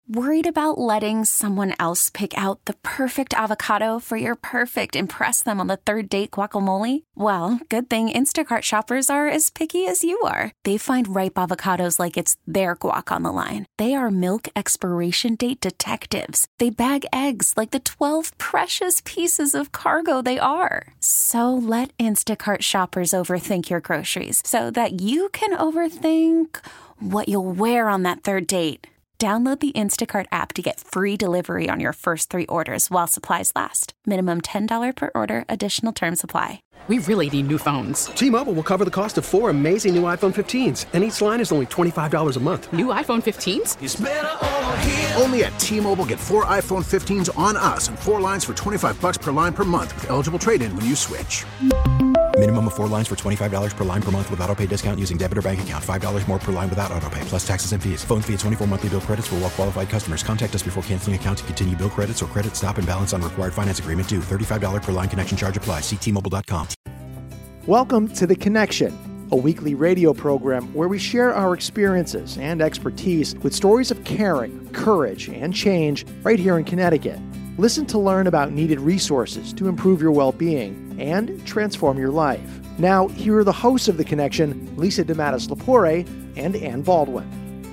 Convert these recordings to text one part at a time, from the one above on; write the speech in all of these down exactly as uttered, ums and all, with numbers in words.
Worried about letting someone else pick out the perfect avocado for your perfect impress them on the third date guacamole? Well, good thing Instacart shoppers are as picky as you are. They find ripe avocados like it's their guac on the line. They are milk expiration date detectives. They bag eggs like the twelve precious pieces of cargo they are. So let Instacart shoppers overthink your groceries so that you can overthink what you'll wear on that third date. Download the Instacart app to get free delivery on your first three orders while supplies last. Minimum ten dollars per order. Additional terms apply. We really need new phones. T-Mobile will cover the cost of four amazing new iPhone fifteens, and each line is only twenty-five dollars a month. New iPhone fifteens? It's better over here. Only at T-Mobile, get four iPhone fifteens on us and four lines for twenty-five dollars per line per month with eligible trade-in when you switch. Minimum of four lines for twenty-five dollars per line per month with autopay discount using debit or bank account. five dollars more per line without autopay, plus taxes and fees. Phone fee at twenty-four monthly bill credits for well-qualified customers. Contact us before canceling account to continue bill credits or credit stop and balance on required finance agreement due. thirty-five dollars per line connection charge applies. See T Mobile dot com. Welcome to The Connection, a weekly radio program where we share our experiences and expertise with stories of caring, courage, and change right here in Connecticut. Listen to learn about needed resources to improve your well-being and transform your life. Now, here are the hosts of The Connection, Lisa DeMatteis-Lepore and Ann Baldwin.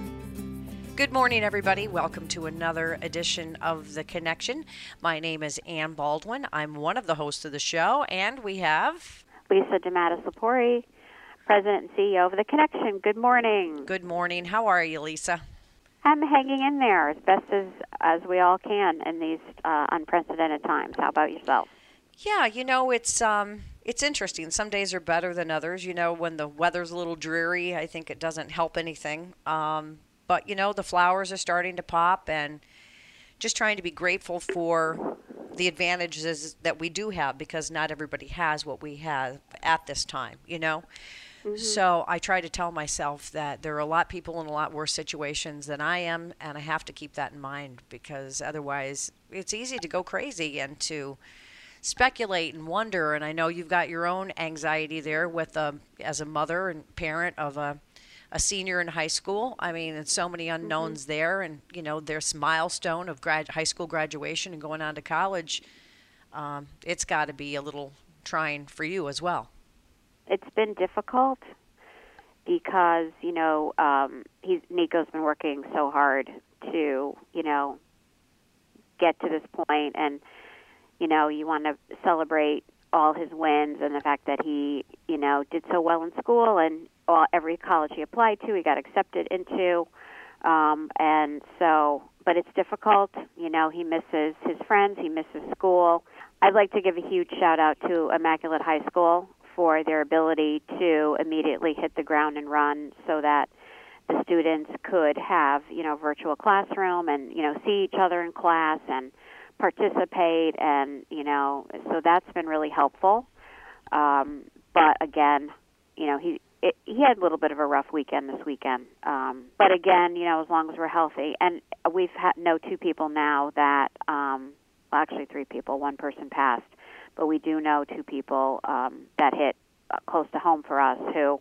Good morning, everybody. Welcome to another edition of The Connection. My name is Ann Baldwin. I'm one of the hosts of the show, and we have Lisa DeMatteis-Lepore, President and C E O of The Connection. Good morning. Good morning. How are you, Lisa? I'm hanging in there as best as, as we all can in these uh, unprecedented times. How about yourself? Yeah, you know, it's um, it's interesting. Some days are better than others. You know, when the weather's a little dreary, I think it doesn't help anything. Um, but, you know, the flowers are starting to pop, and just trying to be grateful for the advantages that we do have, because not everybody has what we have at this time, you know? Mm-hmm. So I try to tell myself that there are a lot of people in a lot worse situations than I am, and I have to keep that in mind, because otherwise it's easy to go crazy and to speculate and wonder. And I know you've got your own anxiety there with a, as a mother and parent of a, a senior in high school. I mean, and so many unknowns mm-hmm. there, and, you know, there's milestone of grad, high school graduation and going on to college. Um, it's got to be a little trying for you as well. It's been difficult because, you know, um, he's, Nico's been working so hard to, you know, get to this point, and, you know, you want to celebrate all his wins and the fact that he, you know, did so well in school, and all, every college he applied to, he got accepted into, um, and so, but it's difficult. You know, he misses his friends, he misses school. I'd like to give a huge shout out to Immaculate High School for their ability to immediately hit the ground and run so that the students could have, you know, virtual classroom and, you know, see each other in class and participate, and, you know, so that's been really helpful. Um, but again, you know, he it, he had a little bit of a rough weekend this weekend. Um, but again, you know, as long as we're healthy, and we've had know two people now that, um, well, actually three people, one person passed, but we do know two people um, that hit uh, close to home for us who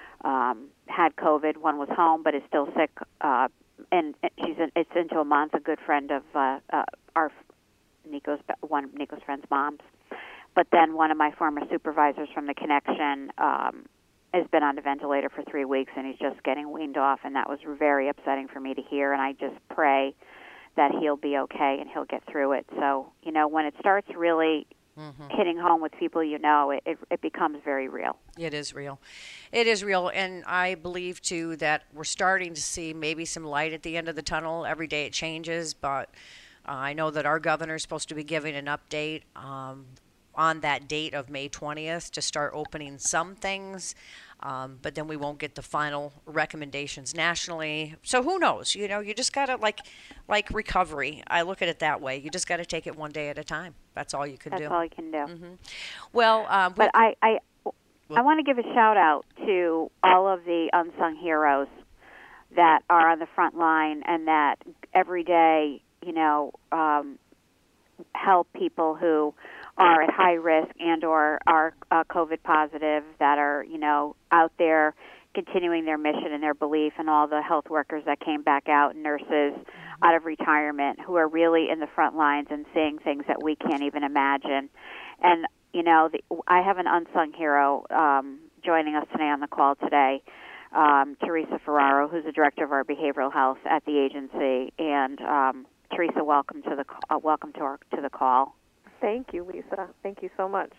um, had COVID. One was home but is still sick, uh, and she's in, it's into a month. A good friend of uh, uh, our Nico's one of Nico's friend's moms. But then one of my former supervisors from the Connection um, has been on the ventilator for three weeks, and he's just getting weaned off, and that was very upsetting for me to hear. And I just pray that he'll be okay and he'll get through it. So, you know, when it starts really mm-hmm. hitting home with people you know, it, it, it becomes very real. It is real. It is real. And I believe, too, that we're starting to see maybe some light at the end of the tunnel. Every day it changes, but uh, I know that our governor is supposed to be giving an update um, on that date of May twentieth to start opening some things. Um, but then we won't get the final recommendations nationally. So who knows? You know, you just got to, like like recovery. I look at it that way. You just got to take it one day at a time. That's all you can That's do. That's all you can do. Mm-hmm. Well, um, but I, I, I want to give a shout out to all of the unsung heroes that are on the front line and that every day, you know, um, help people who are at high risk and or are uh, COVID positive, that are, you know, out there continuing their mission and their belief, and all the health workers that came back out, nurses. out of retirement who are really in the front lines and seeing things that we can't even imagine. And, you know, the, I have an unsung hero um, joining us today on the call today, um, Teresa Ferraro, who's the director of our behavioral health at the agency. And um, Teresa, welcome to the uh, welcome to our to the call. Thank you, Lisa. Thank you so much.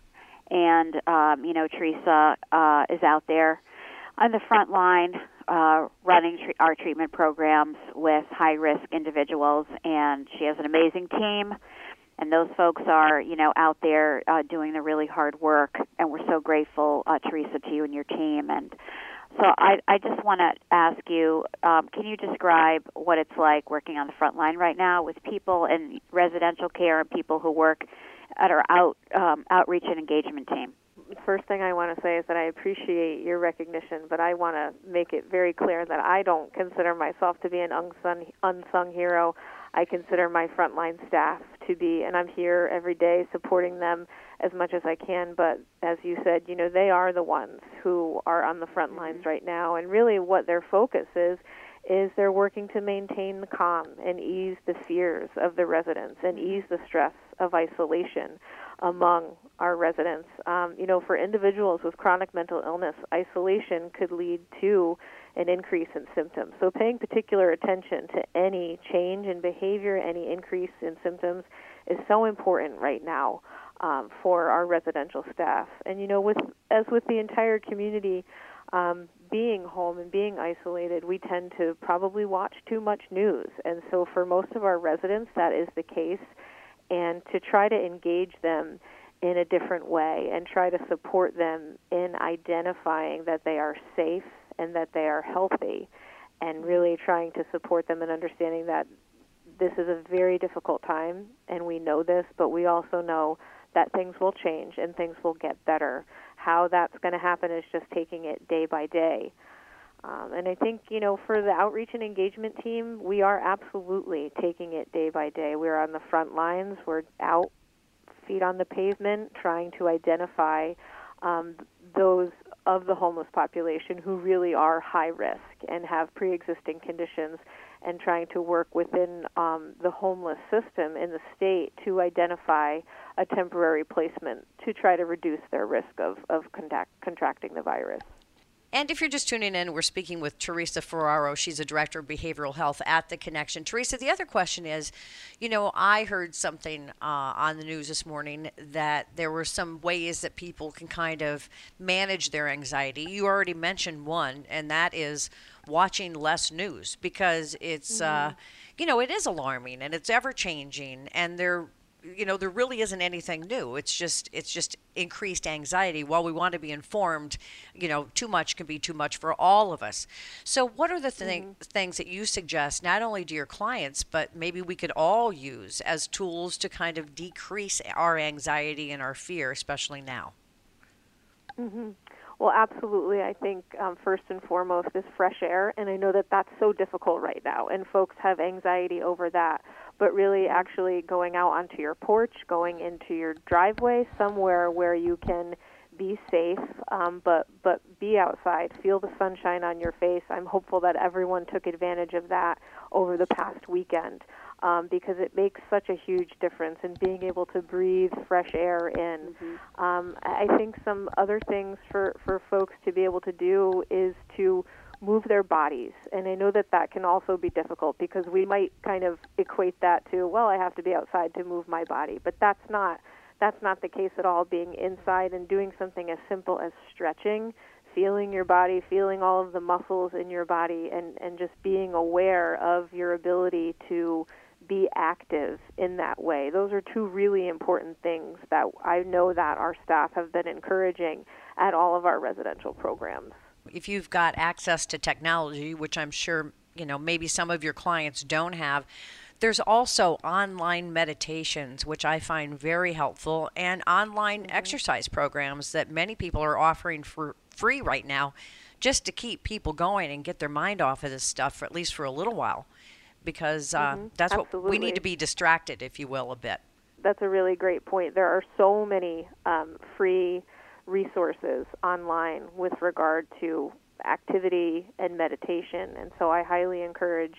And um, you know, Teresa uh, is out there on the front line, uh, running tre- our treatment programs with high-risk individuals, and she has an amazing team. And those folks are, you know, out there uh, doing the really hard work, and we're so grateful, uh, Teresa, to you and your team. And so I, I just want to ask you, um, can you describe what it's like working on the front line right now with people in residential care and people who work at our out, um, outreach and engagement team? First thing I want to say is that I appreciate your recognition, but I want to make it very clear that I don't consider myself to be an unsung, unsung hero. I consider my frontline staff to be, and I'm here every day supporting them as much as I can, but as you said, you know, they are the ones who are on the front lines right now, and really what their focus is, is they're working to maintain the calm and ease the fears of the residents and ease the stress of isolation among our residents. Um, you know, for individuals with chronic mental illness, isolation could lead to an increase in symptoms. So paying particular attention to any change in behavior, any increase in symptoms is so important right now um, for our residential staff. And, you know, with as with the entire community, um, being home and being isolated, we tend to probably watch too much news. And so for most of our residents, that is the case. And to try to engage them in a different way and try to support them in identifying that they are safe and that they are healthy, and really trying to support them in understanding that this is a very difficult time, and we know this, but we also know that things will change and things will get better. How that's going to happen is just taking it day by day. Um, and I think, you know, for the outreach and engagement team, we are absolutely taking it day by day. We're on the front lines. We're out, feet on the pavement, trying to identify um, those of the homeless population who really are high risk and have pre-existing conditions, and trying to work within um, the homeless system in the state to identify a temporary placement to try to reduce their risk of, of contact, contracting the virus. And if you're just tuning in, we're speaking with Teresa Ferraro. She's a director of behavioral health at The Connection. Teresa, the other question is, you know, I heard something uh, on the news this morning that there were some ways that people can kind of manage their anxiety. You already mentioned one, and that is watching less news, because it's, mm-hmm. uh, you know, it is alarming and it's ever changing, and there you know, there really isn't anything new. It's just it's just increased anxiety. While we want to be informed, you know, too much can be too much for all of us. So what are the th- mm-hmm. things that you suggest, not only to your clients, but maybe we could all use as tools to kind of decrease our anxiety and our fear, especially now? Mm-hmm. Well, absolutely. I think um, first and foremost is fresh air, and I know that that's so difficult right now, and folks have anxiety over that. But really actually going out onto your porch, going into your driveway, somewhere where you can be safe, um, but but be outside, feel the sunshine on your face. I'm hopeful that everyone took advantage of that over the past weekend, um, because it makes such a huge difference in being able to breathe fresh air in. Mm-hmm. Um, I think some other things for, for folks to be able to do is to move their bodies. And I know that that can also be difficult, because we might kind of equate that to, well, I have to be outside to move my body. But that's not that's not the case at all. Being inside and doing something as simple as stretching, feeling your body, feeling all of the muscles in your body, and, and just being aware of your ability to be active in that way. Those are two really important things that I know that our staff have been encouraging at all of our residential programs. If you've got access to technology, which I'm sure, you know, maybe some of your clients don't have, there's also online meditations, which I find very helpful, and online mm-hmm. exercise programs that many people are offering for free right now, just to keep people going and get their mind off of this stuff, for at least for a little while, because uh, mm-hmm. that's Absolutely. What we need to be distracted, if you will, a bit. That's a really great point. There are so many um, free resources online with regard to activity and meditation, and so I highly encourage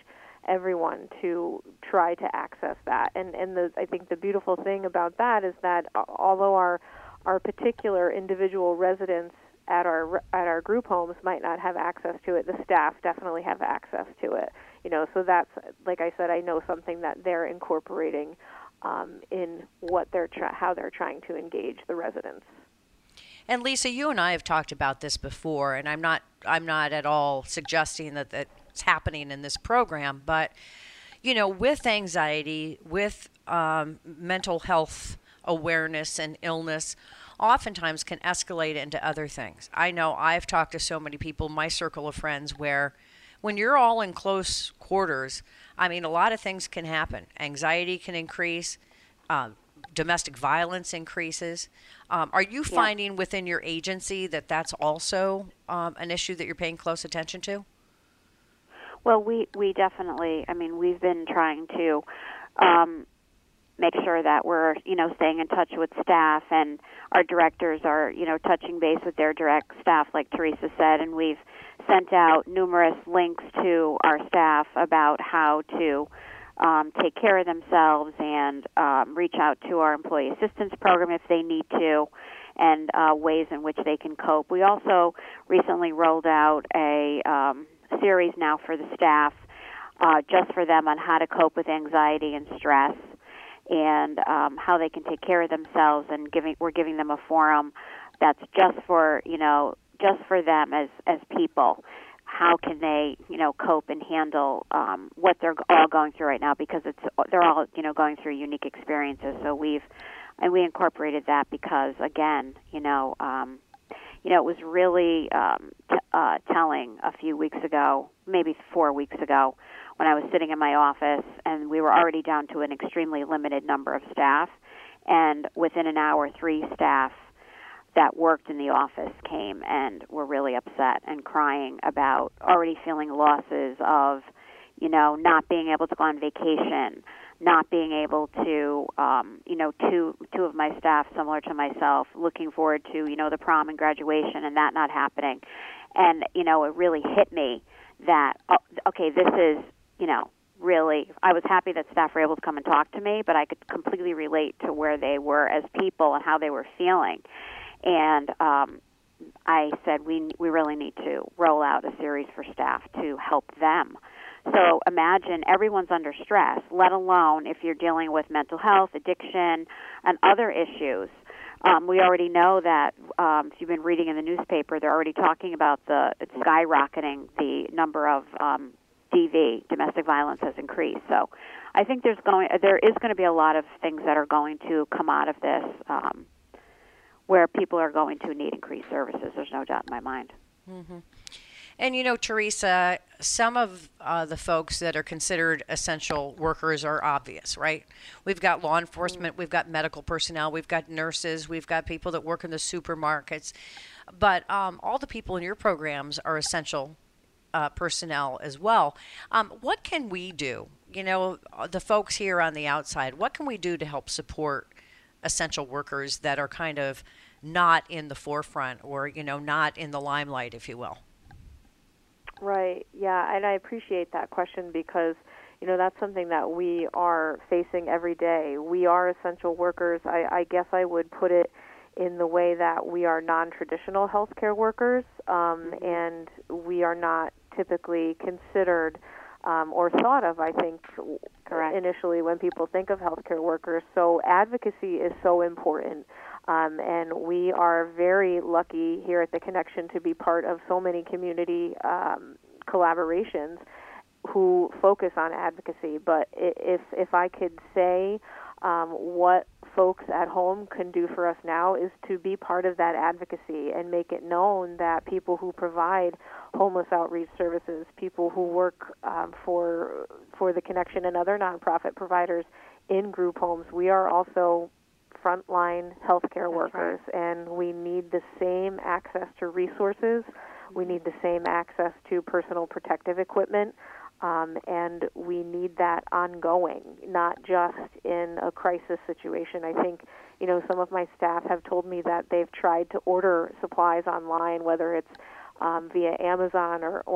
everyone to try to access that. And and the, I think the beautiful thing about that is that although our our particular individual residents at our at our group homes might not have access to it, the staff definitely have access to it. You know, so that's, like I said, I know something that they're incorporating um, in what they're tra- how they're trying to engage the residents. And Lisa, you and I have talked about this before, and I'm not I'm not at all suggesting that that's happening in this program, but you know, with anxiety, with um, mental health awareness and illness, oftentimes can escalate into other things. I know I've talked to so many people in my circle of friends where when you're all in close quarters, I mean, a lot of things can happen. Anxiety can increase. Uh, domestic violence increases. Um, are you Yeah. finding within your agency that that's also um, an issue that you're paying close attention to? Well, we, we definitely, I mean, we've been trying to um, make sure that we're, you know, staying in touch with staff, and our directors are, you know, touching base with their direct staff, like Teresa said, and we've sent out numerous links to our staff about how to um, take care of themselves and um, reach out to our employee assistance program if they need to, and uh, ways in which they can cope. We also recently rolled out a um, series now for the staff, uh, just for them on how to cope with anxiety and stress, and um, how they can take care of themselves. And giving we're giving them a forum that's just for you know just for them as as people. How can they you know cope and handle um, what they're all going through right now, because it's they're all you know going through unique experiences. So we've and we incorporated that because again you know. Um, You know, it was really um, t- uh, telling a few weeks ago, maybe four weeks ago, when I was sitting in my office, and we were already down to an extremely limited number of staff, and within an hour, three staff that worked in the office came and were really upset and crying about already feeling losses of, you know, not being able to go on vacation, not being able to, um, you know, two two of my staff, similar to myself, looking forward to, you know, the prom and graduation and that not happening. And, you know, it really hit me that, oh, okay, this is, you know, really, I was happy that staff were able to come and talk to me, but I could completely relate to where they were as people and how they were feeling. And um, I said we we really need to roll out a series for staff to help them. So imagine everyone's under stress, let alone if you're dealing with mental health, addiction, and other issues. Um, we already know that um, if you've been reading in the newspaper, they're already talking about the it's skyrocketing. The number of um, D V, domestic violence, has increased. So I think there's going there is going to be a lot of things that are going to come out of this um, where people are going to need increased services. There's no doubt in my mind. Mm-hmm. And, you know, Teresa, some of uh, the folks that are considered essential workers are obvious, right? We've got law enforcement, we've got medical personnel, we've got nurses, we've got people that work in the supermarkets. But um, all the people in your programs are essential uh, personnel as well. Um, what can we do? You know, the folks here on the outside, what can we do to help support essential workers that are kind of not in the forefront or, you know, not in the limelight, if you will? Right, yeah, and I appreciate that question because, you know, that's something that we are facing every day. We are essential workers. I, I guess I would put it in the way that we are non-traditional healthcare workers, um, and we are not typically considered um, or thought of, I think, Correct. initially when people think of healthcare workers. So advocacy is so important. Um, and we are very lucky here at The Connection to be part of so many community um, collaborations who focus on advocacy. But if if I could say um, what folks at home can do for us now is to be part of that advocacy and make it known that people who provide homeless outreach services, people who work um, for for The Connection and other nonprofit providers in group homes, we are also frontline healthcare That's workers, right. and we need the same access to resources. We need the same access to personal protective equipment, um, and we need that ongoing, not just in a crisis situation. I think, you know, some of my staff have told me that they've tried to order supplies online, whether it's um, via Amazon or, or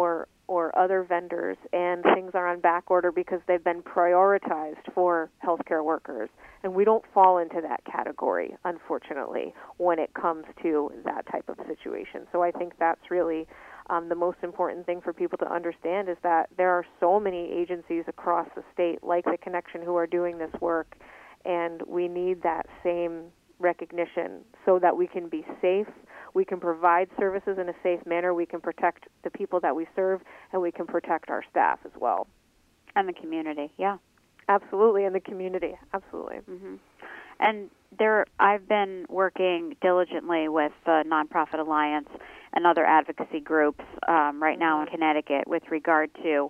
or other vendors, and things are on back order because they've been prioritized for healthcare workers. And we don't fall into that category, unfortunately, when it comes to that type of situation. So I think that's really um, the most important thing for people to understand, is that there are so many agencies across the state, like the Connection, who are doing this work, and we need that same recognition so that we can be safe, we can provide services in a safe manner, we can protect the people that we serve, and we can protect our staff as well. And the community, yeah. Absolutely, and the community, absolutely. Mm-hmm. And there, I've been working diligently with the Nonprofit Alliance and other advocacy groups um, right now in Connecticut with regard to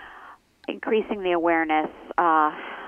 increasing the awareness uh,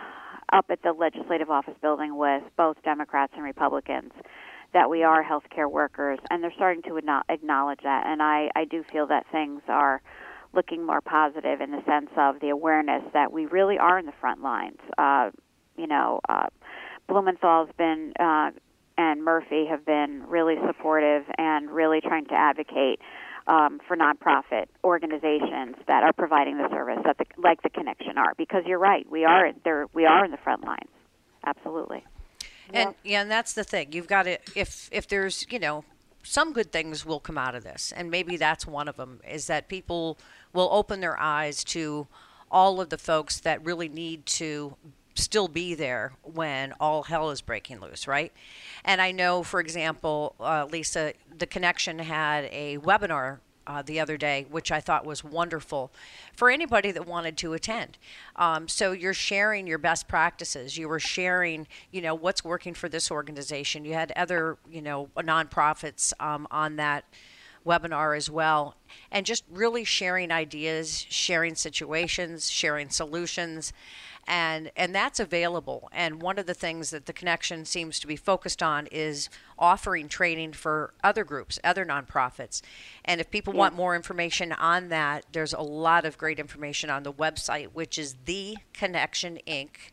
up at the Legislative Office Building with both Democrats and Republicans that we are healthcare workers, and they're starting to acknowledge that. And I, I do feel that things are looking more positive in the sense of the awareness that we really are in the front lines. Uh, you know, uh, Blumenthal's been uh, and Murphy have been really supportive and really trying to advocate um, for nonprofit organizations that are providing the service, that the, like the Connection are. Because you're right, we are there. We are in the front lines. Absolutely. And yeah, and that's the thing. You've got to, if if there's, you know, some good things will come out of this, and maybe that's one of them, is that people will open their eyes to all of the folks that really need to still be there when all hell is breaking loose, right? And I know, for example, uh, Lisa, the Connection had a webinar Uh, the other day, which I thought was wonderful for anybody that wanted to attend. Um, so you're sharing your best practices. You were sharing, you know, what's working for this organization. You had other, you know, nonprofits um, on that webinar as well, and just really sharing ideas, sharing situations, sharing solutions. And and that's available. And one of the things that the Connection seems to be focused on is offering training for other groups, other nonprofits. And if people yeah. want more information on that, there's a lot of great information on the website, which is The Connection Incorporated.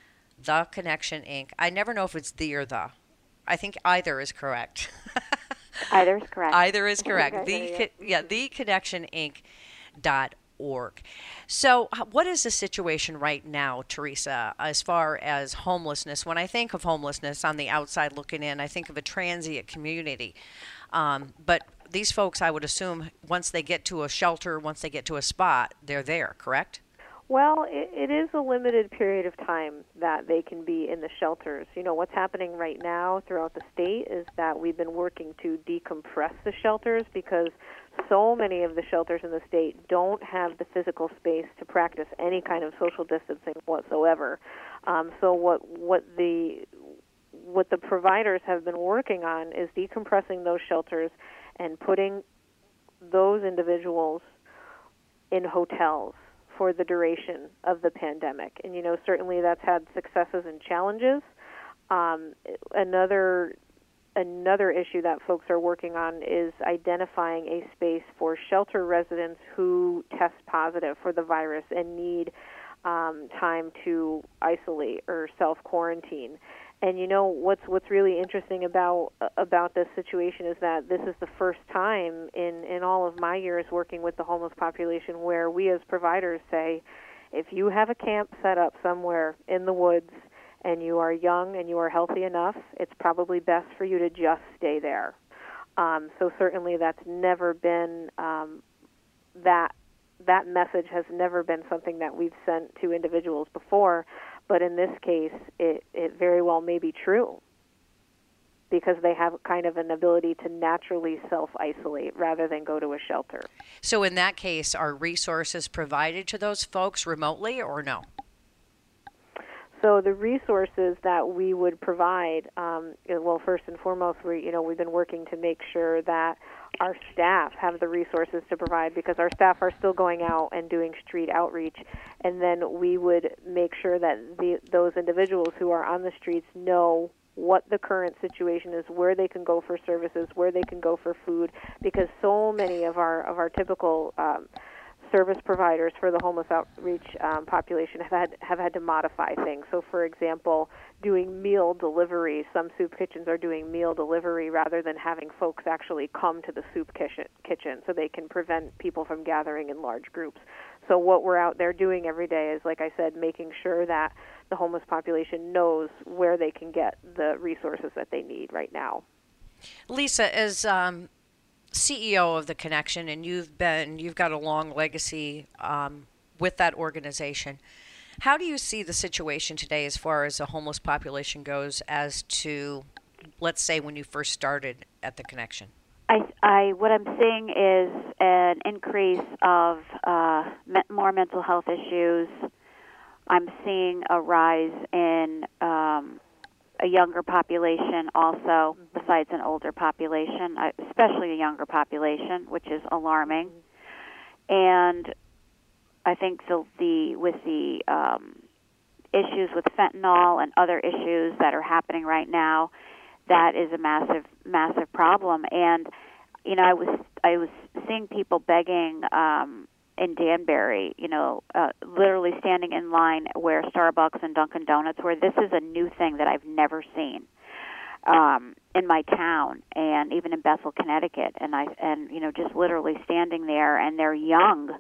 The Connection Incorporated. I never know if it's the or the. I think either is correct. Either is correct. Either is correct. the yeah, the connection inc dot org. So what is the situation right now, Teresa, as far as homelessness? When I think of homelessness on the outside looking in, I think of a transient community. Um, but these folks, I would assume, once they get to a shelter, once they get to a spot, they're there, correct? Well, it, it is a limited period of time that they can be in the shelters. You know, what's happening right now throughout the state is that we've been working to decompress the shelters because so many of the shelters in the state don't have the physical space to practice any kind of social distancing whatsoever. Um, so what what the what the providers have been working on is decompressing those shelters and putting those individuals in hotels for the duration of the pandemic. And, you know, certainly that's had successes and challenges. Um, another another issue that folks are working on is identifying a space for shelter residents who test positive for the virus and need um, time to isolate or self-quarantine. And you know what's what's really interesting about about this situation is that this is the first time in, in all of my years working with the homeless population where we as providers say, if you have a camp set up somewhere in the woods and you are young and you are healthy enough, it's probably best for you to just stay there. Um, so certainly that's never been um, that that message has never been something that we've sent to individuals before. But in this case, it, it very well may be true because they have kind of an ability to naturally self-isolate rather than go to a shelter. So in that case, are resources provided to those folks remotely or no? So the resources that we would provide, um, well, first and foremost, we you know we've been working to make sure that our staff have the resources to provide because our staff are still going out and doing street outreach, and then we would make sure that the, those individuals who are on the streets know what the current situation is, where they can go for services, where they can go for food, because so many of our of our typical um, service providers for the homeless outreach um, population have had have had to modify things. So, for example, doing meal delivery. Some soup kitchens are doing meal delivery rather than having folks actually come to the soup kitchen, kitchen so they can prevent people from gathering in large groups. So what we're out there doing every day is, like I said, making sure that the homeless population knows where they can get the resources that they need right now. Lisa, as um, C E O of the Connection, and you've been you've got a long legacy um, with that organization. How do you see the situation today as far as the homeless population goes as to, let's say, when you first started at the Connection? I, I, what I'm seeing is an increase of uh, me- more mental health issues. I'm seeing a rise in um, a younger population also, besides an older population, especially a younger population, which is alarming. And I think the, the with the um, issues with fentanyl and other issues that are happening right now, that is a massive, massive problem. And you know, I was I was seeing people begging um, in Danbury, you know, uh, literally standing in line where Starbucks and Dunkin' Donuts were. This is a new thing that I've never seen um, in my town, and even in Bethel, Connecticut. And I and you know, just literally standing there, and they're young.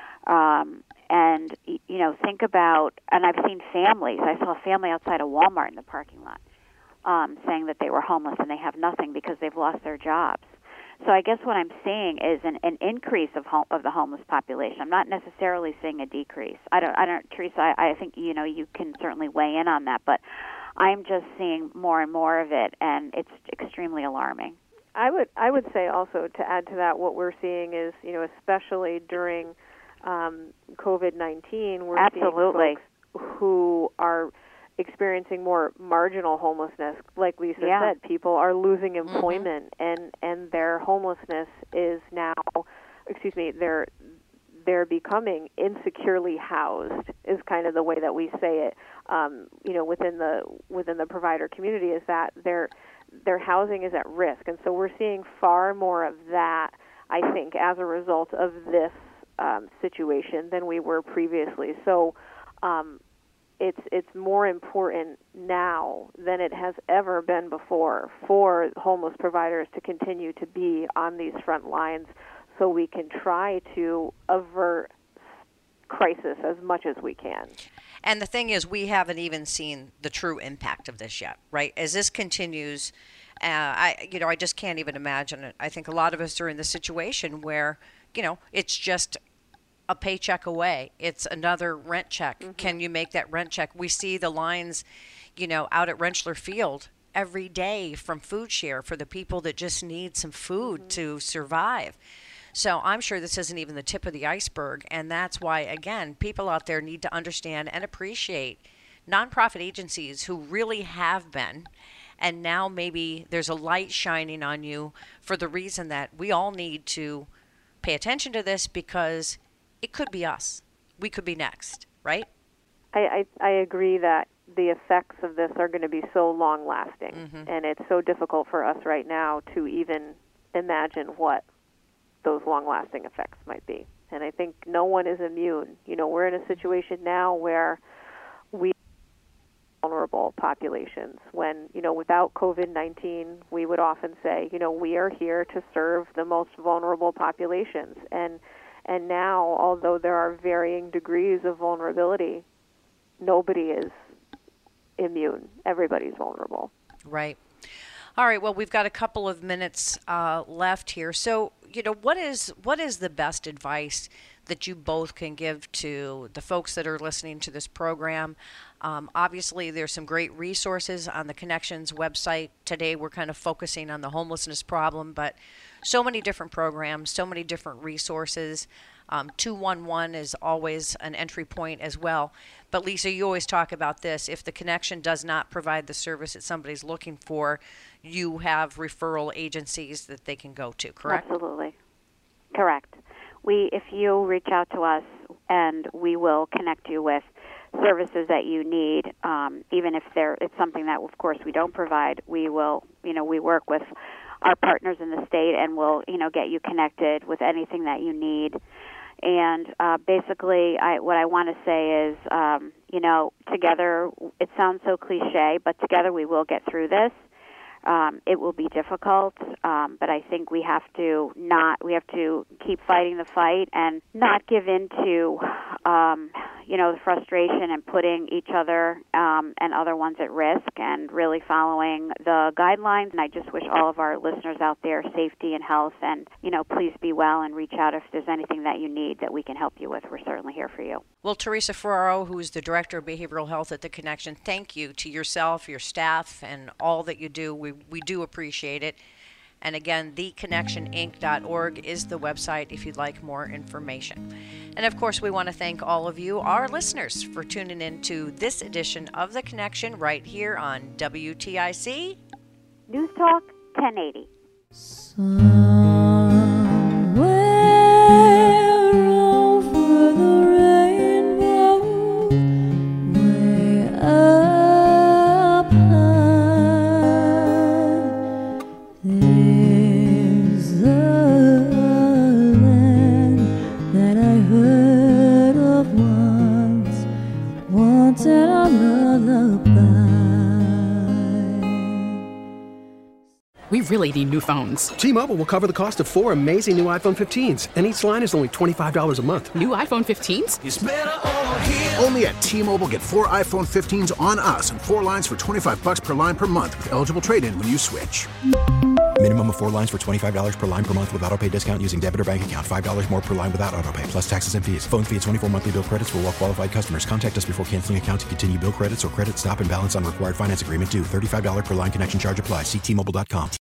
Um, and, you know, think about, and I've seen families. I saw a family outside of Walmart in the parking lot um, saying that they were homeless and they have nothing because they've lost their jobs. So I guess what I'm seeing is an, an increase of home, of the homeless population. I'm not necessarily seeing a decrease. I don't, I don't, Teresa, I, I think, you know, you can certainly weigh in on that, but I'm just seeing more and more of it, and it's extremely alarming. I would, I would say also, to add to that, what we're seeing is, you know, especially during Um, COVID nineteen, we're Absolutely. seeing folks who are experiencing more marginal homelessness. Like Lisa yeah. said, people are losing employment, Mm-hmm. and, and their homelessness is now, excuse me, they're they're becoming insecurely housed. Is kind of the way that we say it. Um, you know, within the within the provider community, is that their their housing is at risk, and so we're seeing far more of that, I think, as a result of this Um, situation than we were previously. So um, it's it's more important now than it has ever been before for homeless providers to continue to be on these front lines so we can try to avert crisis as much as we can. And the thing is, we haven't even seen the true impact of this yet, right? As this continues, uh, I you know I just can't even imagine it. I think a lot of us are in the situation where, you know, it's just a paycheck away. It's another rent check. Mm-hmm. Can you make that rent check? We see the lines, you know, out at Rentschler Field every day from Food Share for the people that just need some food mm-hmm. to survive. So I'm sure this isn't even the tip of the iceberg. And that's why, again, people out there need to understand and appreciate nonprofit agencies who really have been. And now maybe there's a light shining on you for the reason that we all need to pay attention to this, because it could be us. We could be next, right? I, I, I agree that the effects of this are going to be so long-lasting, mm-hmm. and it's so difficult for us right now to even imagine what those long-lasting effects might be. And I think no one is immune. You know, we're in a situation now where we vulnerable populations when, you know, without COVID nineteen, we would often say, you know, we are here to serve the most vulnerable populations. And and now, although there are varying degrees of vulnerability, nobody is immune. Everybody's vulnerable. Right. All right. Well, we've got a couple of minutes uh, left here. So, you know, what is what is the best advice that you both can give to the folks that are listening to this program? Um, obviously, there's some great resources on the Connections website. Today, we're kind of focusing on the homelessness problem, but so many different programs, so many different resources. Um, two one one is always an entry point as well. But Lisa, you always talk about this. If the Connection does not provide the service that somebody's looking for, you have referral agencies that they can go to, correct? Absolutely. Correct. We, if you reach out to us, and we will connect you with services that you need, um, even if there it's something that, of course, we don't provide. We will, you know, we work with our partners in the state, and we'll, you know, get you connected with anything that you need And uh, basically, I, what I want to say is, um, you know, together, it sounds so cliche, but together we will get through this. Um, it will be difficult, um, but I think we have to not, we have to keep fighting the fight and not give in to, um, you know, the frustration and putting each other um, and other ones at risk, and really following the guidelines. And I just wish all of our listeners out there safety and health, and, you know, please be well and reach out if there's anything that you need that we can help you with. We're certainly here for you. Well, Teresa Ferraro, who is the Director of Behavioral Health at The Connection, thank you to yourself, your staff, and all that you do. We, we do appreciate it. And again, the connection inc dot org is the website if you'd like more information. And of course, we want to thank all of you, our listeners, for tuning in to this edition of The Connection right here on W T I C News Talk ten eighty. We really need new phones. T-Mobile will cover the cost of four amazing new iPhone fifteens, and each line is only twenty-five dollars a month. New iPhone fifteens? It's better over here. Only at T-Mobile, get four iPhone fifteens on us and four lines for twenty-five bucks per line per month with eligible trade-in when you switch. Minimum of four lines for twenty-five dollars per line per month with autopay discount using debit or bank account. five dollars more per line without autopay, plus taxes and fees. Phone fee at twenty-four monthly bill credits for well-qualified customers. Contact us before canceling account to continue bill credits or credit stop and balance on required finance agreement due. thirty-five dollars per line connection charge applies. See T Mobile dot com.